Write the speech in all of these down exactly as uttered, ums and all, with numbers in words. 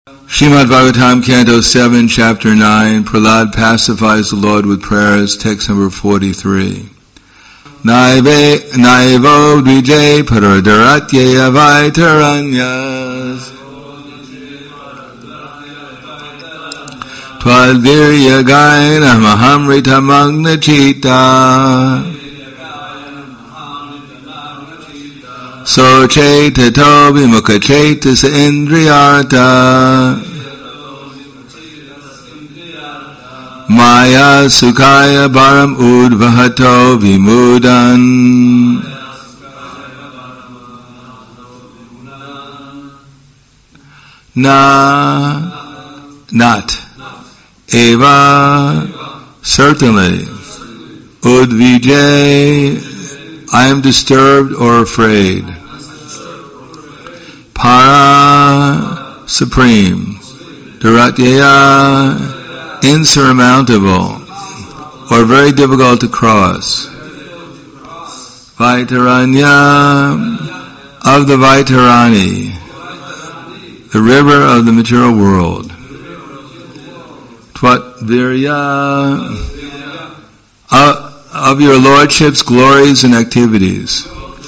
Srimad Bhagavatam, Canto seven, Chapter nine, Prahlad pacifies the Lord with prayers, text number forty-three. Naive, naivo dvije paradaratye avaitaranyas Tvalvirya gaina mahamrita magna chita So cheta tobi mukha cheta sa indriyarta Maya sukhaya baram udvahato vimudan Na not Eva certainly Udvijay I am disturbed or afraid. Para, supreme. Dharatyaya, insurmountable, or very difficult to cross. Vaitaranya, of the Vaitarani, the river of the material world. Tvatvirya, uh, of your Lordship's glories and activities.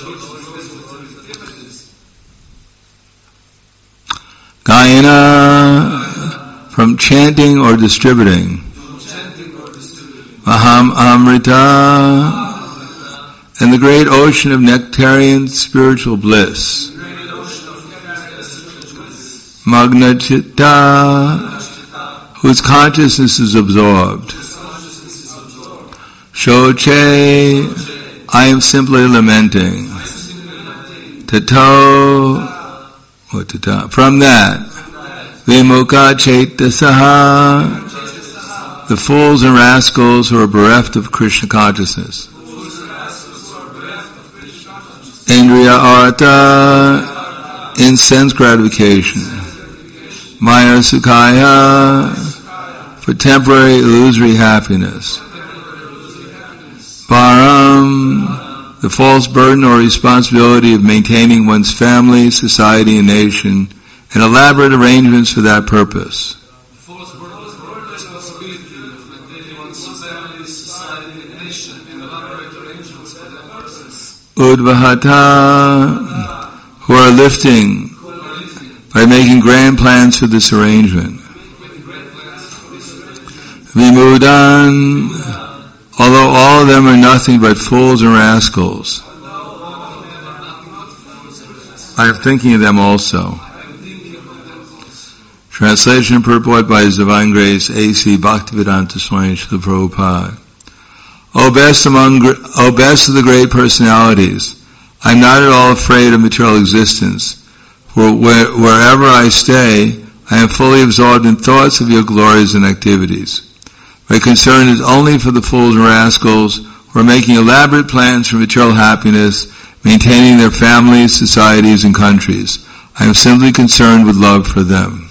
Gayana, from chanting or distributing. Maham Amrita, and the great ocean of nectarian spiritual bliss. Magna Chitta, whose consciousness is absorbed. Shoche, I am simply lamenting. Tato, what tata? From that, Vimukha Chetasaha, the fools and rascals who are bereft of Krishna consciousness. Indriya Artha, in sense gratification. Maya Sukhaya, for temporary illusory happiness. Param, the false burden or responsibility of maintaining one's family, society, and nation, and elaborate arrangements for that purpose. Udvahata, who are lifting by making grand plans for this arrangement. Vimudan, although all of them are nothing but fools and rascals. I am thinking of them also. Translation and purport by His Divine Grace, A C Bhaktivedanta Swami Srila Prabhupada. O best among, O best of the great personalities, I am not at all afraid of material existence, for where, wherever I stay, I am fully absorbed in thoughts of your glories and activities. My concern is only for the fools and rascals who are making elaborate plans for material happiness, maintaining their families, societies, and countries. I am simply concerned with love for them.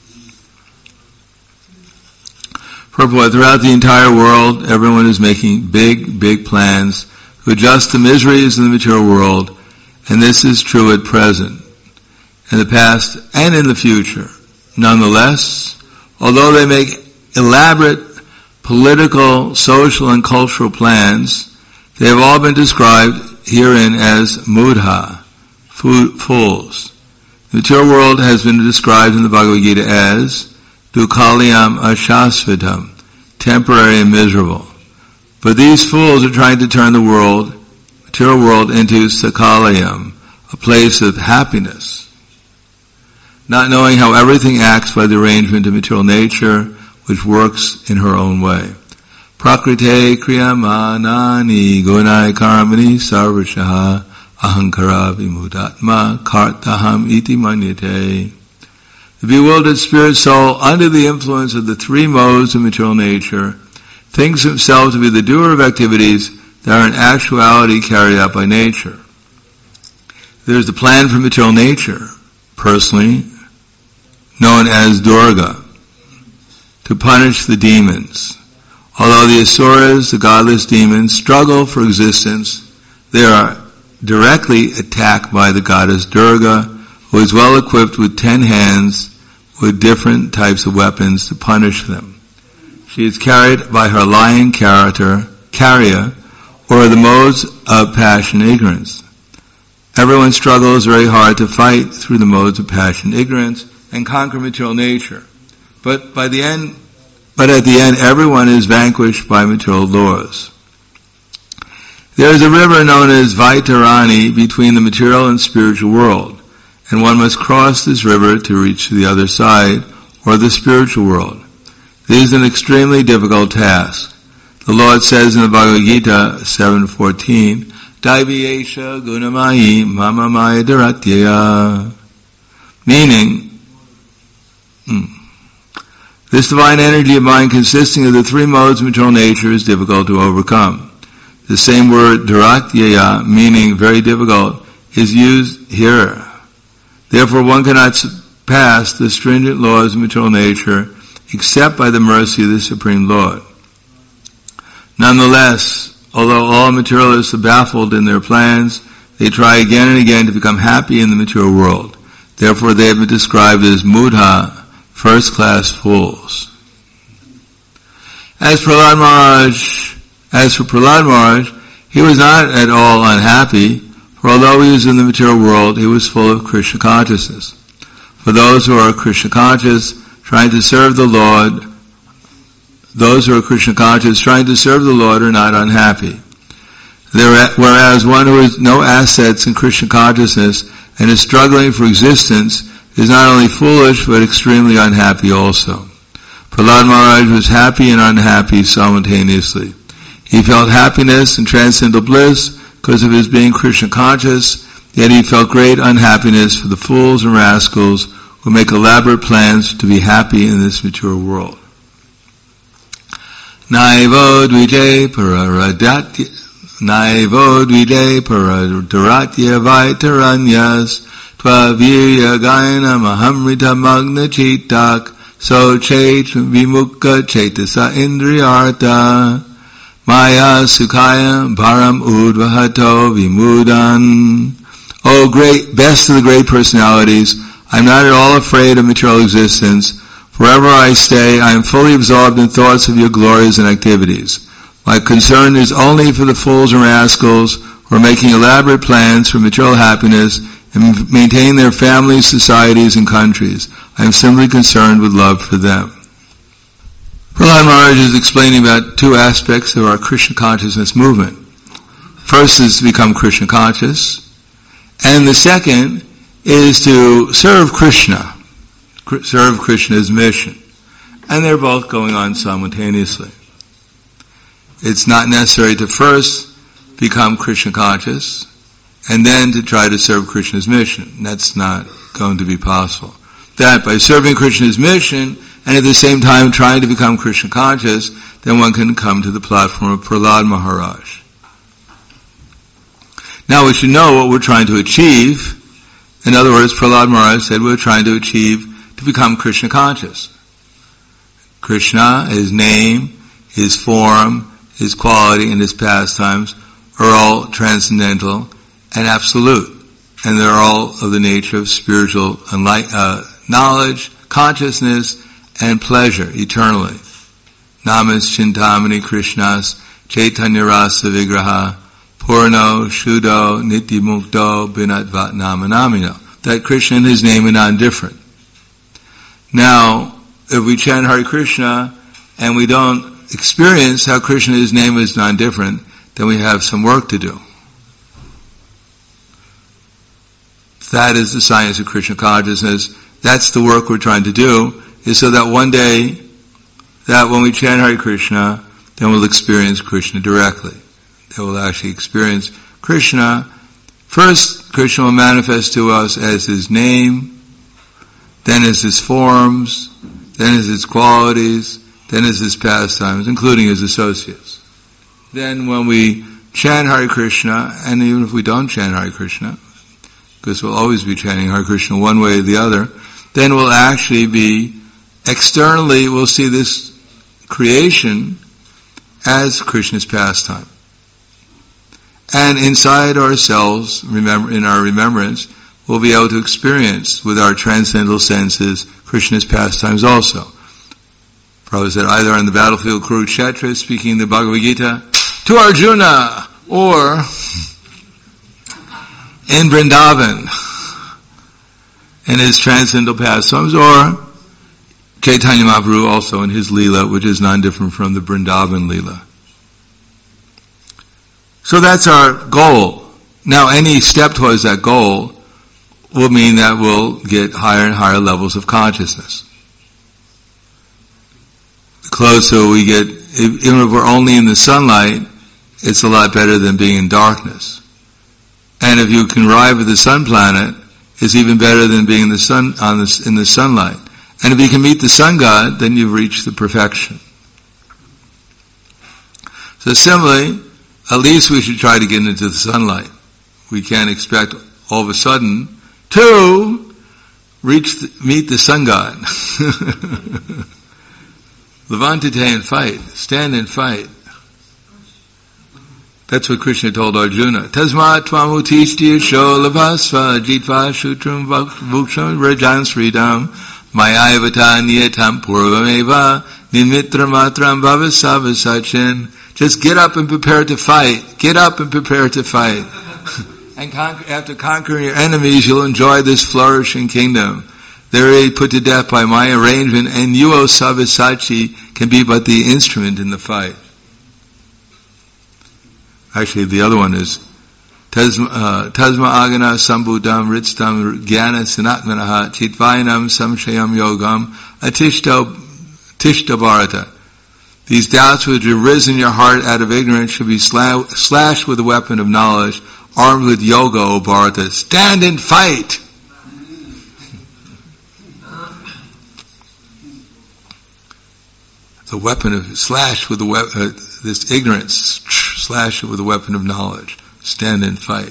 Purport, throughout the entire world, everyone is making big, big plans to adjust the miseries in the material world, and this is true at present, in the past, and in the future. Nonetheless, although they make elaborate political, social, and cultural plans, they have all been described herein as mudha, fools. The material world has been described in the Bhagavad Gita as dukkhalayam ashasvatam, temporary and miserable. But these fools are trying to turn the world, material world, into sakhalayam, a place of happiness, not knowing how everything acts by the arrangement of material nature, which works in her own way. Prakrite kriyamanani gunai karmani sarvashaha ahankara vimudatma kartaham iti manyate. The bewildered spirit soul, under the influence of the three modes of material nature, thinks himself to be the doer of activities that are in actuality carried out by nature. There is the plan for material nature, personally known as Durga, to punish the demons. Although the asuras, the godless demons, struggle for existence, they are directly attacked by the goddess Durga, who is well equipped with ten hands, with different types of weapons to punish them. She is carried by her lying character, carrier, or the modes of passion ignorance. Everyone struggles very hard to fight through the modes of passion ignorance and conquer material nature. But by the end, but at the end, everyone is vanquished by material laws. There is a river known as Vaitarani between the material and spiritual world, and one must cross this river to reach the other side, or the spiritual world. This is an extremely difficult task. The Lord says in the Bhagavad Gita seven fourteen, Daiviyesha gunamayi mama maya dharatyaya. Meaning, hmm, this divine energy of mind consisting of the three modes of material nature is difficult to overcome. The same word dharatyaya, meaning very difficult, is used here. Therefore one cannot pass the stringent laws of material nature except by the mercy of the Supreme Lord. Nonetheless, although all materialists are baffled in their plans, they try again and again to become happy in the material world. Therefore they have been described as mudha, first-class fools. As Prahlad Maharaj, as for Prahlad Maharaj, he was not at all unhappy, for although he was in the material world, he was full of Krishna consciousness. For those who are Krishna conscious, trying to serve the Lord, those who are Krishna conscious trying to serve the Lord are not unhappy. There, whereas one who has no assets in Krishna consciousness and is struggling for existence is not only foolish but extremely unhappy also. Prahlad Maharaj was happy and unhappy simultaneously. He felt happiness and transcendental bliss because of his being Krishna conscious, yet he felt great unhappiness for the fools and rascals who make elaborate plans to be happy in this material world. Naivo dvije paradatya, naivo dvije paradaratya vaitaranyas, tvavirya gaina mahamrita magna chitak, so chet vimukha chetasa indriyarta, maya sukhaya bharam udvahato vimudan. O great, best of the great personalities, I am not at all afraid of material existence. Wherever I stay, I am fully absorbed in thoughts of your glories and activities. My concern is only for the fools and rascals who are making elaborate plans for material happiness and maintain their families, societies, and countries. I am simply concerned with love for them. Prahlad Maharaj is explaining about two aspects of our Krishna consciousness movement. First is to become Krishna conscious, and the second is to serve Krishna. Serve Krishna's mission. And they're both going on simultaneously. It's not necessary to first become Krishna conscious and then to try to serve Krishna's mission. That's not going to be possible. That by serving Krishna's mission and at the same time trying to become Krishna conscious, then one can come to the platform of Prahlad Maharaj. Now we should know what we're trying to achieve. In other words, Prahlad Maharaj said we're trying to achieve to become Krishna conscious. Krishna, his name, his form, his quality, and his pastimes are all transcendental and absolute. And they're all of the nature of spiritual uh, knowledge, consciousness, and pleasure eternally. Namas Chintamani Krishnas Chaitanya Rasa Vigraha Purno Shuddho Niti Mukto Binatvat Namanamino. That Krishna and his name are non-different. Now, if we chant Hare Krishna and we don't experience how Krishna and his name is non-different, then we have some work to do. That is the science of Krishna consciousness. That's the work we're trying to do, is so that one day, that when we chant Hare Krishna, then we'll experience Krishna directly. That we'll actually experience Krishna. First, Krishna will manifest to us as his name, then as his forms, then as his qualities, then as his pastimes, including his associates. Then when we chant Hare Krishna, and even if we don't chant Hare Krishna, because we'll always be chanting Hare Krishna one way or the other, then we'll actually be, externally we'll see this creation as Krishna's pastime. And inside ourselves, remember, in our remembrance, we'll be able to experience with our transcendental senses Krishna's pastimes also. Prabhupada said either on the battlefield Kurukshetra, speaking the Bhagavad Gita, to Arjuna, or in Vrindavan, in his transcendental pastimes, or Chaitanya Mahaprabhu also in his Leela, which is non-different from the Vrindavan Leela. So that's our goal. Now any step towards that goal will mean that we'll get higher and higher levels of consciousness. The closer we get, even if we're only in the sunlight, it's a lot better than being in darkness. And if you can arrive at the sun planet, it's even better than being in the sun, on the, in the sunlight. And if you can meet the sun god, then you've reached the perfection. So similarly, at least we should try to get into the sunlight. We can't expect all of a sudden to reach, the, meet the sun god. Levantate and fight. Stand and fight. That's what Krishna told Arjuna. Tasmat tvam utishti yasho lavasva jitva shutram vuksham rajan sridam mayayavata niyatam purvameva nimitra matram bhavasavasachin. Just get up and prepare to fight. Get up and prepare to fight. And conquer, after conquering your enemies, you'll enjoy this flourishing kingdom. They're already put to death by my arrangement, and you, O Savisachi, can be but the instrument in the fight. Actually, the other one is Tasma agana sambudam ritstam jnana sanatmanaha chitvayanam samshayam yogam atishta tishta bharata. These doubts which have risen in your heart out of ignorance should be sla- slashed with a weapon of knowledge, armed with yoga, O Bharata. Stand and fight! The weapon of, slash with the we- uh, this ignorance, slash it with a weapon of knowledge. Stand and fight.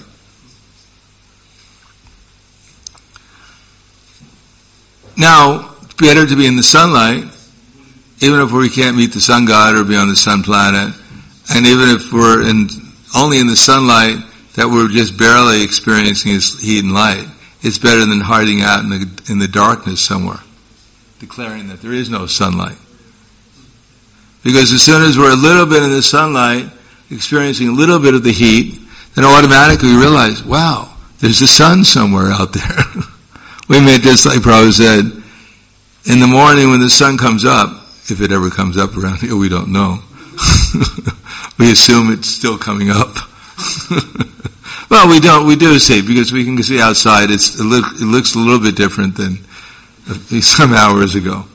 Now, it's better to be in the sunlight, even if we can't meet the sun god or be on the sun planet, and even if we're in, only in the sunlight, that we're just barely experiencing its heat and light, it's better than hiding out in the, in the darkness somewhere, declaring that there is no sunlight. Because as soon as we're a little bit in the sunlight, experiencing a little bit of the heat, then automatically we realize, wow, there's a sun somewhere out there. We may, just like Prabhupada said, in the morning when the sun comes up, if it ever comes up around here, we don't know. We assume it's still coming up. Well, we don't, we do see, because we can see outside, it's, it, look, it looks a little bit different than some hours ago.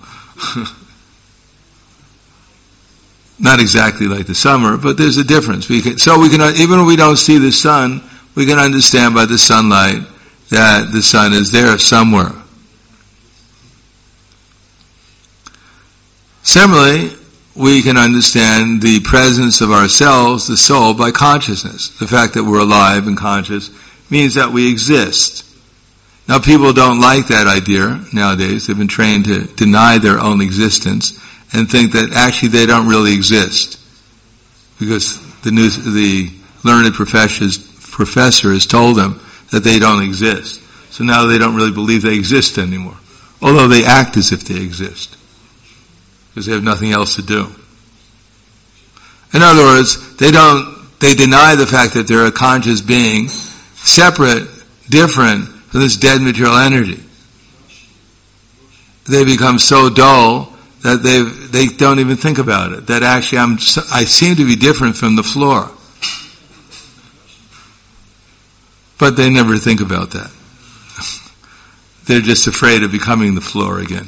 Not exactly like the summer, but there's a difference. We can, so we can, even when we don't see the sun, we can understand by the sunlight that the sun is there somewhere. Similarly, we can understand the presence of ourselves, the soul, by consciousness. The fact that we're alive and conscious means that we exist. Now, people don't like that idea nowadays. They've been trained to deny their own existence and think that actually they don't really exist, because the new, the learned professor has told them that they don't exist. So now they don't really believe they exist anymore, although they act as if they exist, because they have nothing else to do. In other words, they don't, they deny the fact that they're a conscious being, separate, different from this dead material energy. They become so dull that they they don't even think about it. That actually I'm I seem to be different from the floor, but they never think about that. They're just afraid of becoming the floor again,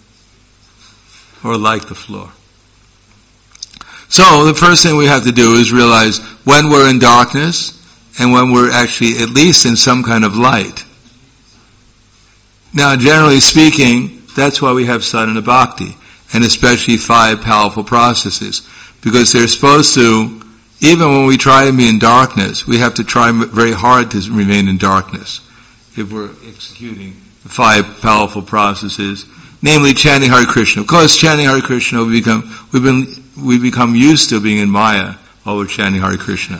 or like the floor. So the first thing we have to do is realize when we're in darkness and when we're actually at least in some kind of light. Now, generally speaking, that's why we have sadhana bhakti, and especially five powerful processes, because they're supposed to, even when we try to be in darkness, we have to try very hard to remain in darkness if we're executing the five powerful processes, namely chanting Hare Krishna. Of course, chanting Hare Krishna, we become, we've been, we become used to being in Maya while we're chanting Hare Krishna.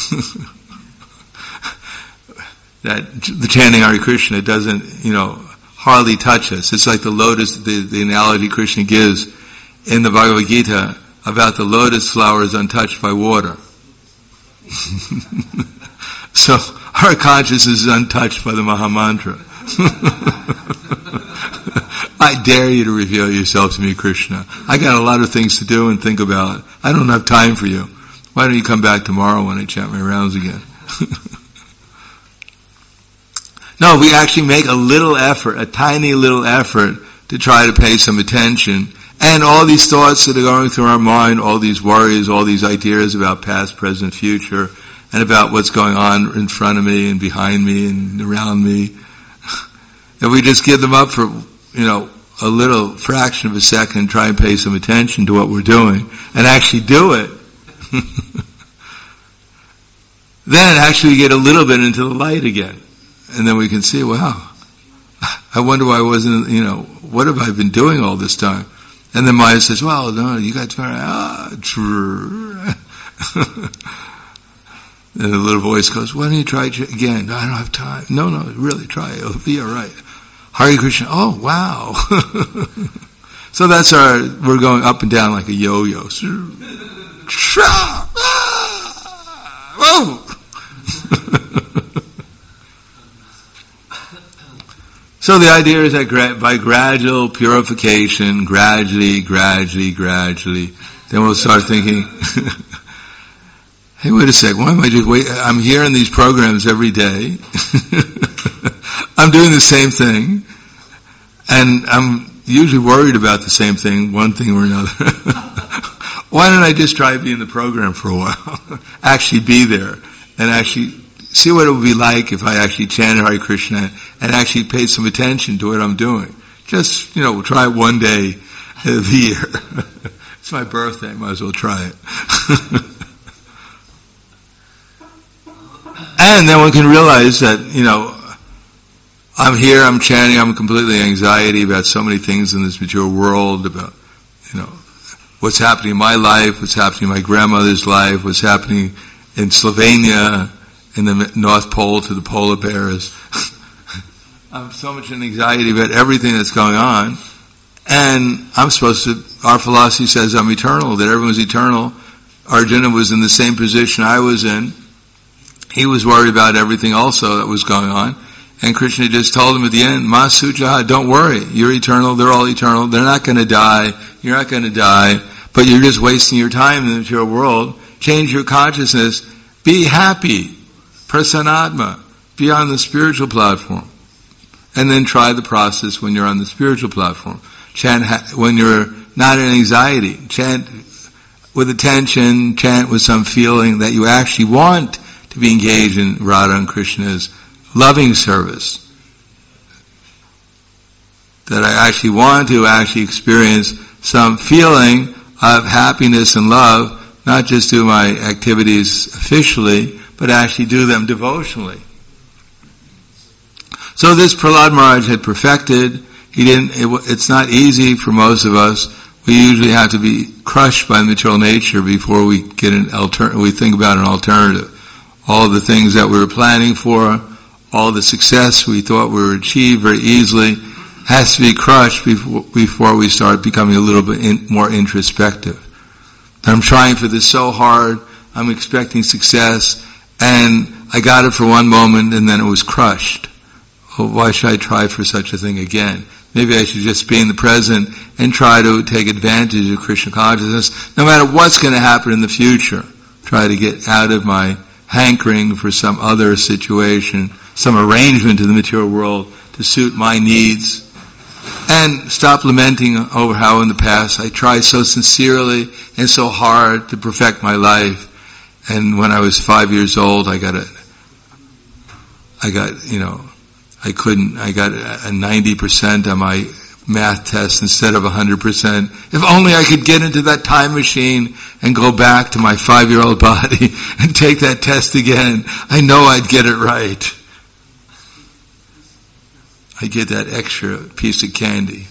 That the chanting Hare Krishna doesn't, you know, hardly touch us. It's like the lotus, the, the analogy Krishna gives in the Bhagavad Gita about the lotus flowers untouched by water. So our consciousness is untouched by the Mahamantra. I dare you to reveal yourself to me, Krishna. I got a lot of things to do and think about. I don't have time for you. Why don't you come back tomorrow when I chant my rounds again? No, we actually make a little effort, a tiny little effort to try to pay some attention. And all these thoughts that are going through our mind, all these worries, all these ideas about past, present, future, and about what's going on in front of me and behind me and around me. If we just give them up for, you know, a little fraction of a second, try and pay some attention to what we're doing, and actually do it, then actually we get a little bit into the light again. And then we can see, wow, I wonder why I wasn't, you know, what have I been doing all this time? And then Maya says, well, no, you got to, ah, true. And the little voice goes, why don't you try it again? No, I don't have time. No, no, really, try it. It'll be all right. Hare Krishna. Oh, wow. So that's our, we're going up and down like a yo-yo. Whoa! So the idea is that gra- by gradual purification, gradually, gradually, gradually, then we'll start thinking, hey, wait a sec, why am I just wait? I'm here in these programs every day. I'm doing the same thing, and I'm usually worried about the same thing, one thing or another. Why don't I just try being in the program for a while? Actually be there, and actually see what it would be like if I actually chanted Hare Krishna and actually paid some attention to what I'm doing. Just, you know, we'll try it one day of the year. It's my birthday, might as well try it. And then one can realize that, you know, I'm here, I'm chanting, I'm completely anxiety about so many things in this material world, about, you know, what's happening in my life, what's happening in my grandmother's life, what's happening in Slovenia, in the North Pole to the polar bears. I'm so much in anxiety about everything that's going on. And I'm supposed to, our philosophy says I'm eternal, that everyone's eternal. Arjuna was in the same position I was in. He was worried about everything also that was going on. And Krishna just told him at the end, Ma Sujaha, don't worry. You're eternal, they're all eternal. They're not going to die. You're not going to die. But you're just wasting your time in the material world. Change your consciousness. Be happy. Prasanatma. Be on the spiritual platform. And then try the process when you're on the spiritual platform. Chant ha- when you're not in anxiety. Chant with attention. Chant with some feeling that you actually want to be engaged in Radha and Krishna's loving service. That I actually want to actually experience some feeling of happiness and love, not just do my activities officially, but actually do them devotionally. So this Prahlad Maharaj had perfected. He didn't. It, it's not easy for most of us. We usually have to be crushed by material nature before we get an alter. We think about an alternative. All the things that we were planning for, all the success we thought we would achieve very easily, has to be crushed before, before we start becoming a little bit in, more introspective. I'm trying for this so hard. I'm expecting success, and I got it for one moment, and then it was crushed. Well, why should I try for such a thing again? Maybe I should just be in the present and try to take advantage of Krishna consciousness, no matter what's going to happen in the future. Try to get out of my hankering for some other situation, some arrangement in the material world to suit my needs, and stop lamenting over how in the past I tried so sincerely and so hard to perfect my life, and when I was five years old, I got a, I got, you know, I couldn't, I got a ninety percent on my math test instead of one hundred percent. If only I could get into that time machine and go back to my five-year-old body and take that test again, I know I'd get it right. I'd get that extra piece of candy.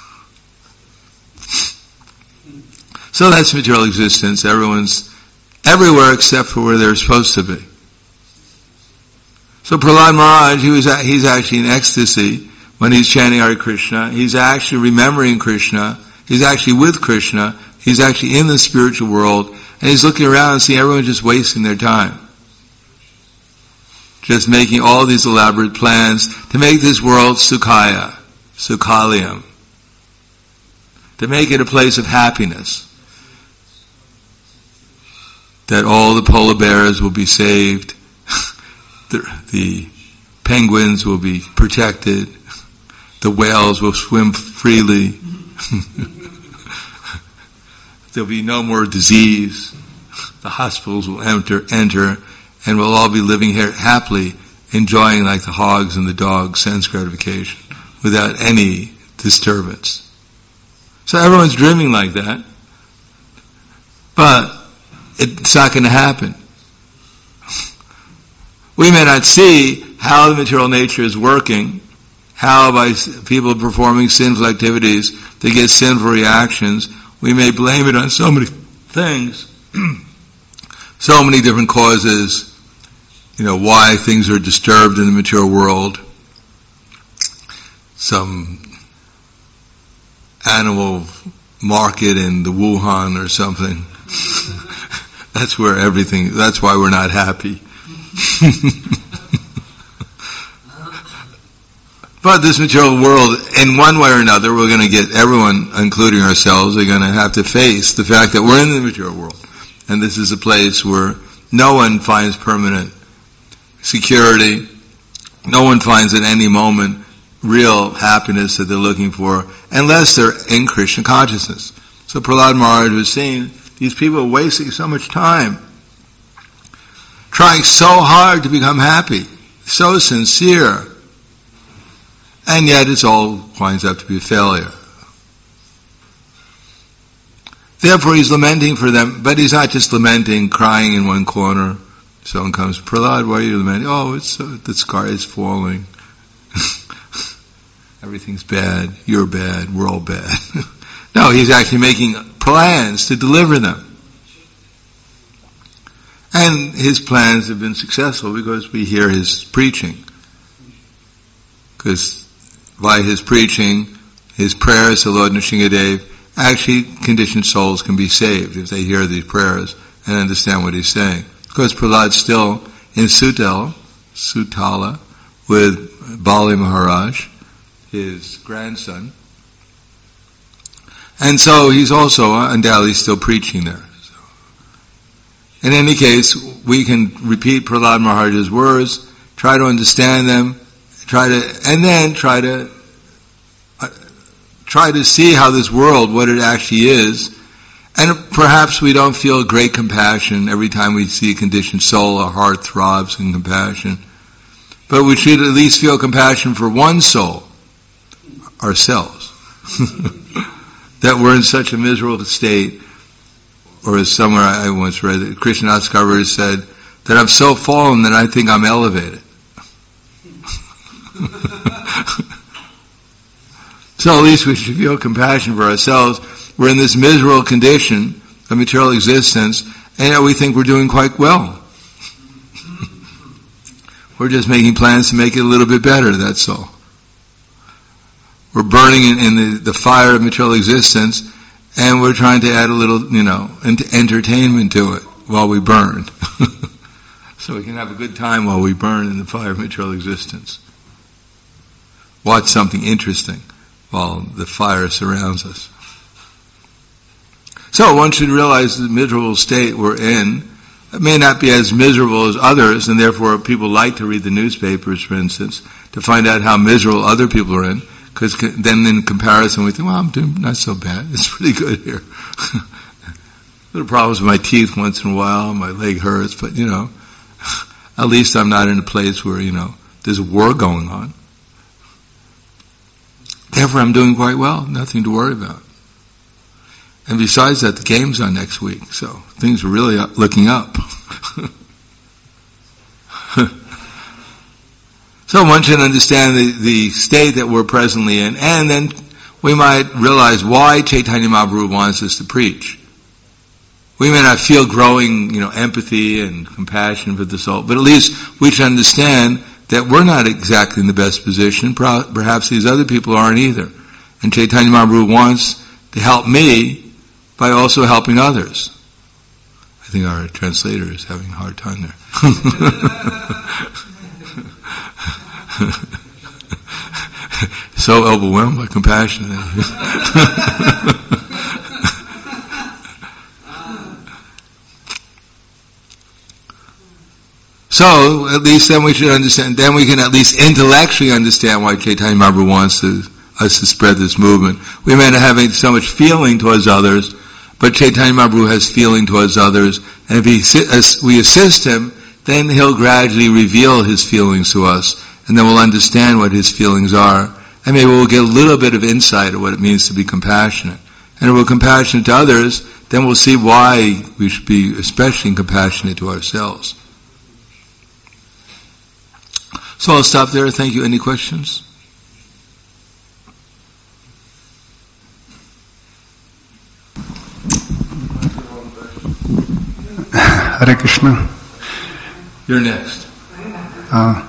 So that's material existence. Everyone's everywhere except for where they're supposed to be. So Prahlad Maharaj, he was, he's actually in ecstasy when he's chanting Hare Krishna, he's actually remembering Krishna, he's actually with Krishna, he's actually in the spiritual world, and he's looking around and seeing everyone just wasting their time. Just making all these elaborate plans to make this world Sukhaya, Sukhalayam. To make it a place of happiness. That all the polar bears will be saved, the, the penguins will be protected, the whales will swim freely, there'll be no more disease, the hospitals will enter, enter, and we'll all be living here happily, enjoying like the hogs and the dogs sense gratification, without any disturbance. So everyone's dreaming like that, but it's not going to happen. We may not see how the material nature is working, how by people performing sinful activities they get sinful reactions. We may blame it on so many things, so many different causes, you know, why things are disturbed in the material world. Some animal market in the Wuhan or something. That's where everything, that's why we're not happy. But this material world, in one way or another, we're going to get everyone, including ourselves, are going to have to face the fact that we're in the material world. And this is a place where no one finds permanent security. No one finds at any moment real happiness that they're looking for, unless they're in Krishna consciousness. So Prahlad Maharaj was saying, these people are wasting so much time, trying so hard to become happy, so sincere, and yet it all winds up to be a failure. Therefore he's lamenting for them, but he's not just lamenting, crying in one corner. Someone comes, Prahlad, why are you lamenting? Oh, it's uh, the sky is falling. Everything's bad, you're bad, we're all bad. No, he's actually making plans to deliver them. And his plans have been successful because we hear his preaching. Because by his preaching, his prayers to Lord Nrsingadev, actually conditioned souls can be saved if they hear these prayers and understand what he's saying. Because Prahlad's still in Sutal, Sutala, with Bali Maharaj, his grandson. And so he's also undoubtedly still preaching there. So, in any case, we can repeat Prahlad Maharaj's words, try to understand them, try to, and then try to uh, try to see how this world, what it actually is. And perhaps we don't feel great compassion every time we see a conditioned soul, our heart throbs in compassion. But we should at least feel compassion for one soul, ourselves. That we're in such a miserable state, or as somewhere I once read that Krishnadas Kaviraj said, that I'm so fallen that I think I'm elevated. So at least we should feel compassion for ourselves. We're in this miserable condition of material existence, and yet we think we're doing quite well. We're just making plans to make it a little bit better, that's all. We're burning in, in the, the fire of material existence, and we're trying to add a little, you know, entertainment to it while we burn. So we can have a good time while we burn in the fire of material existence. Watch something interesting while the fire surrounds us. So one should realize the miserable state we're in. It may not be as miserable as others, and therefore people like to read the newspapers, for instance, to find out how miserable other people are in. Because then in comparison we think, well, I'm doing not so bad. It's pretty good here. Little problems with my teeth once in a while, my leg hurts, but you know, at least I'm not in a place where, you know, there's a war going on. Therefore I'm doing quite well, nothing to worry about. And besides that, the game's on next week, so things are really up, looking up. So one should understand the, the state that we're presently in, and then we might realize why Chaitanya Mahaprabhu wants us to preach. We may not feel growing, you know, empathy and compassion for the soul, but at least we should understand that we're not exactly in the best position. Perhaps these other people aren't either. And Chaitanya Mahaprabhu wants to help me by also helping others. I think our translator is having a hard time there. So overwhelmed by compassion. So, at least then we should understand, then we can at least intellectually understand why Chaitanya Mahaprabhu wants to, us to spread this movement. We may not have so much feeling towards others, but Chaitanya Mahaprabhu has feeling towards others, and if he, as we assist him, then he'll gradually reveal his feelings to us, and then we'll understand what his feelings are, and maybe we'll get a little bit of insight of what it means to be compassionate. And if we're compassionate to others, then we'll see why we should be especially compassionate to ourselves. So I'll stop there. Thank you. Any questions? Hare Krishna. You're next. Uh,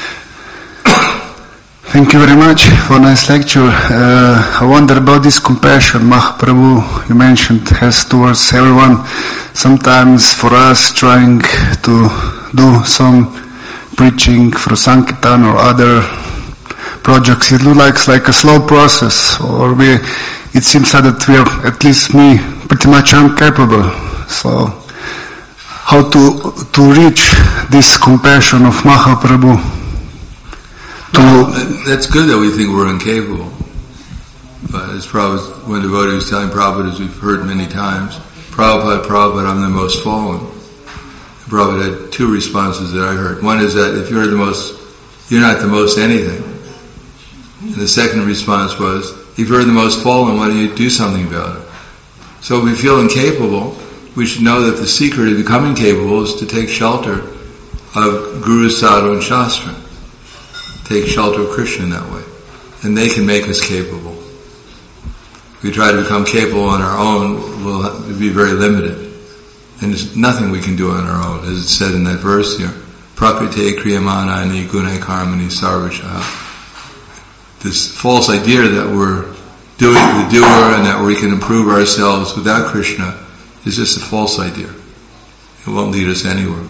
thank you very much for a nice lecture. Uh, I wonder about this compassion Mahaprabhu, you mentioned, has towards everyone. Sometimes for us trying to do some preaching for Sankirtan or other projects, it looks like, like a slow process, or we, it seems that we are, at least me, pretty much incapable. So, how to to reach this compassion of Mahaprabhu? To well, that's good that we think we're incapable. But as Prabhupada, when the devotee was telling Prabhupada, as we've heard many times, Prabhupada, Prabhupada, I'm the most fallen. Prabhupada had two responses that I heard. One is that if you're the most, you're not the most anything. And the second response was, if you're the most fallen, why don't you do something about it? So if we feel incapable, we should know that the secret of becoming capable is to take shelter of Guru, Sadhu, and Shastra. Take shelter of Krishna in that way. And they can make us capable. If we try to become capable on our own, we'll be very limited. And there's nothing we can do on our own, as it said in that verse here. Prakrite kriyamanani gune karmani sarvashaha. This false idea that we're doing the doer and that we can improve ourselves without Krishna is just a false idea. It won't lead us anywhere.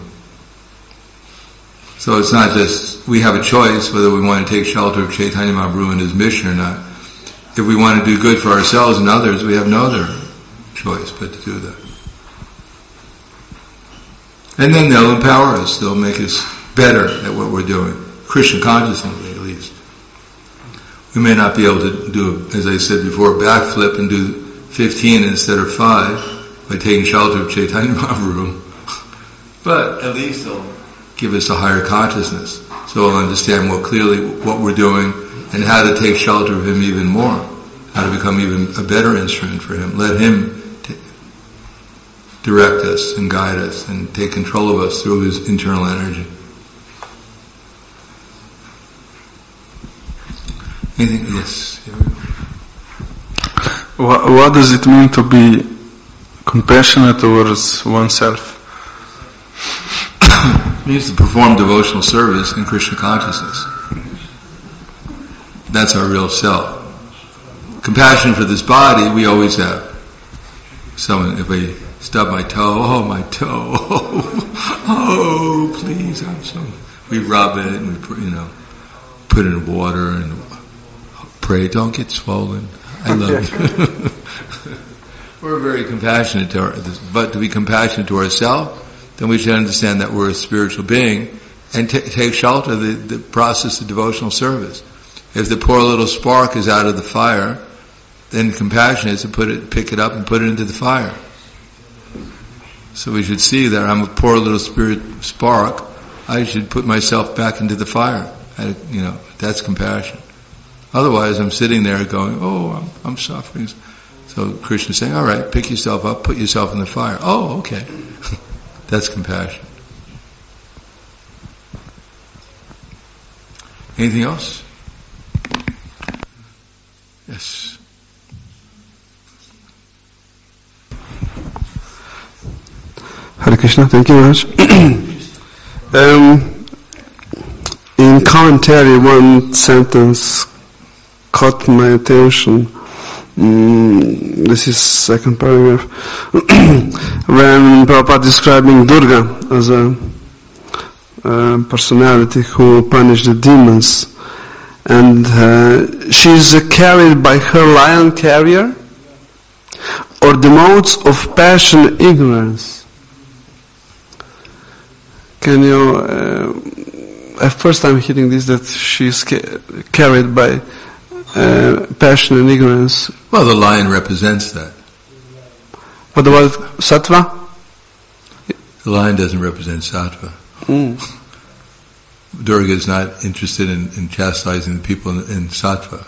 So it's not just, we have a choice whether we want to take shelter of Chaitanya Mahaprabhu and his mission or not. If we want to do good for ourselves and others, we have no other choice but to do that. And then they'll empower us. They'll make us better at what we're doing. Krishna consciously, at least. We may not be able to do, as I said before, backflip and do fifteen instead of five by taking shelter of Chaitanya Mahaprabhu. But at least they'll give us a higher consciousness. So we'll understand more clearly what we're doing and how to take shelter of him even more. How to become even a better instrument for him. Let him direct us and guide us and take control of us through his internal energy. Anything? Yes. What, what does it mean to be compassionate towards oneself? It means to perform devotional service in Krishna consciousness. That's our real self. Compassion for this body we always have. Someone, if we stub my toe, oh my toe, oh please, I'm so. We rub it and we, you know, put it in water and pray, don't get swollen. I love you. We're very compassionate to our, but to be compassionate to ourselves, then we should understand that we're a spiritual being and t- take shelter of the, the process of devotional service. If the poor little spark is out of the fire, then compassion is to put it, pick it up and put it into the fire. So we should see that I'm a poor little spirit spark. I should put myself back into the fire. I, you know, that's compassion. Otherwise, I'm sitting there going, "Oh, I'm, I'm suffering." So Krishna's saying, "All right, pick yourself up, put yourself in the fire." Oh, okay, that's compassion. Anything else? Yes. Hare Krishna, thank you very much. um, in commentary, one sentence caught my attention. Mm, this is second paragraph. When Prabhupada describing Durga as a uh, personality who punished the demons, and uh, she is uh, carried by her lion carrier, or the modes of passion and ignorance. Can you? Uh, at first, I'm hearing this that she is ca- carried by uh, passion and ignorance. Well, the lion represents that. What about sattva? The lion doesn't represent sattva. Mm. Durga is not interested in, in chastising the people in, in sattva.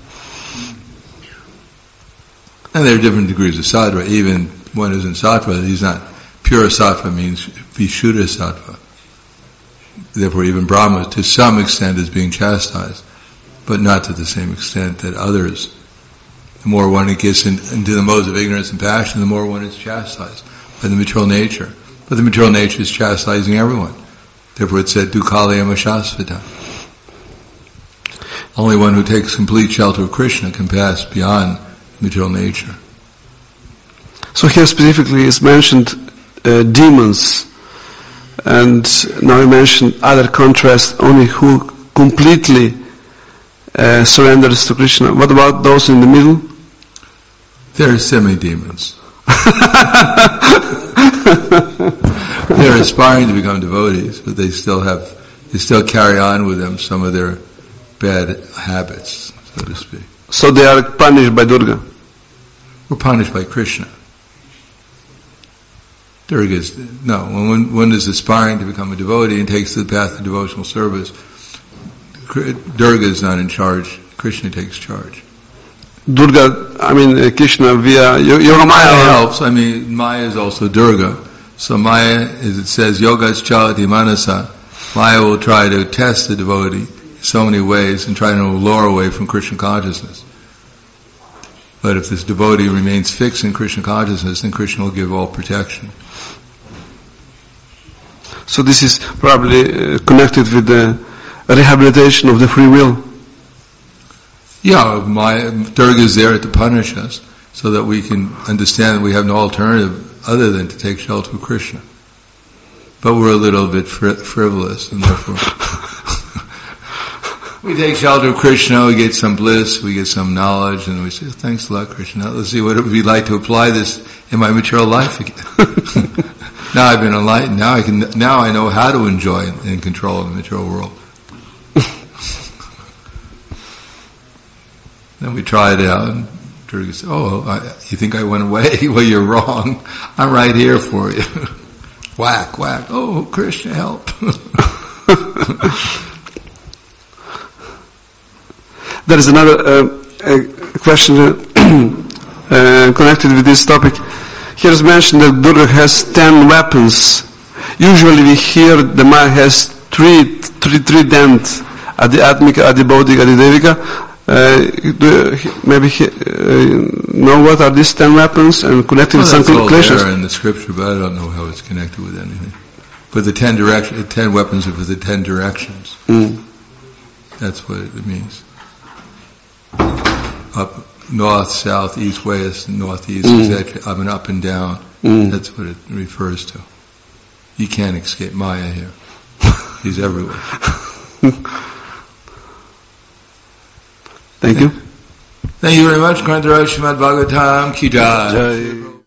And there are different degrees of sattva. Even one who's in sattva, he's not pure sattva, means vishuddha sattva. Therefore, even Brahma, to some extent, is being chastised, but not to the same extent that others. The more one gets in, into the modes of ignorance and passion, the more one is chastised by the material nature. But the material nature is chastising everyone. Therefore it said, Dukkhalayama Shasvata. Only one who takes complete shelter of Krishna can pass beyond material nature. So here specifically is mentioned uh, demons, and now you mentioned other contrast, only who completely uh, surrenders to Krishna. What about those in the middle? They're semi-demons. They're aspiring to become devotees, but they still have, they still carry on with them some of their bad habits, so to speak. So they are punished by Durga? We're punished by Krishna. Durga is, no, when one, one is aspiring to become a devotee and takes to the path of devotional service, Durga is not in charge, Krishna takes charge. Durga, I mean uh, Krishna via Yoga Maya helps. I mean, Maya is also Durga. So Maya, as it says, Yogas Chalati Manasa, Maya will try to test the devotee in so many ways and try to lure away from Krishna consciousness. But if this devotee remains fixed in Krishna consciousness, then Krishna will give all protection. So this is probably uh, connected with the rehabilitation of the free will. Yeah, Maya, Durga is there to punish us so that we can understand that we have no alternative other than to take shelter of Krishna. But we're a little bit fri- frivolous, and therefore we take shelter of Krishna, we get some bliss, we get some knowledge, and we say, thanks a lot, Krishna. Let's see what it would be like to apply this in my material life again. Now I've been enlightened, now I can, now I know how to enjoy and control the material world. Then we try it out, and Durga says, oh, I, you think I went away? Well, you're wrong. I'm right here for you. Whack, whack. Oh, Krishna, help. There is another uh, a question uh, connected with this topic. Here is mentioned that Durga has ten weapons. Usually we hear the Maya has three, three, three dent. Adi Atmika, Adi Bauddhika, Adi Devika. Uh, do you maybe uh, know what are these ten weapons and connected well, with some calculations? That's all there in the scripture, but I don't know how it's connected with anything. But the ten direction, ten weapons are for the ten directions. Mm. That's what it means. Up, north, south, east, west, northeast, mm. et cetera. Up and up and down. Mm. That's what it refers to. You can't escape Maya here. He's everywhere. Thank you. Thank you very much. Grantaraj Srimad Bhagavatam Ki Jai. Jai.